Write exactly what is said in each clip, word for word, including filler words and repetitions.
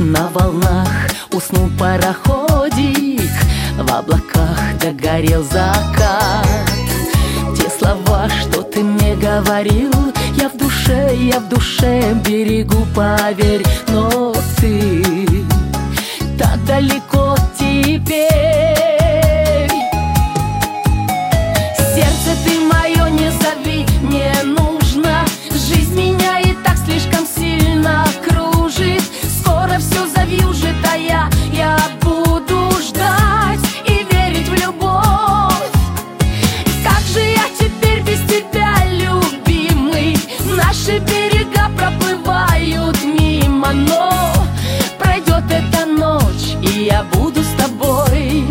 На волнах уснул пароходик, в облаках догорел закат. Те слова, что ты мне говорил, я в душе, я в душе берегу, поверь. Но ты так далеко теперь. Сердце ты мое не зови, не нужно. Жизнь меня и так слишком сильно кружит. Скоро все завьюжит, а я, я буду ждать и верить в любовь. Как же я теперь без тебя, любимый? Наши берега проплывают мимо, но пройдет эта ночь, и я буду с тобой.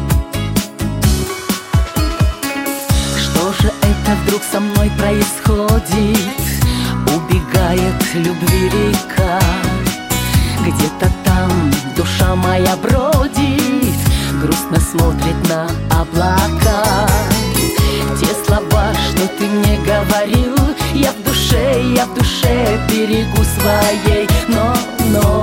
Что же это вдруг со мной происходит? Убегает любви река, где-то там душа моя бродит, грустно смотрит на облака. Те слова, что ты мне говорил, я в душе, я в душе берегу своей. Но, но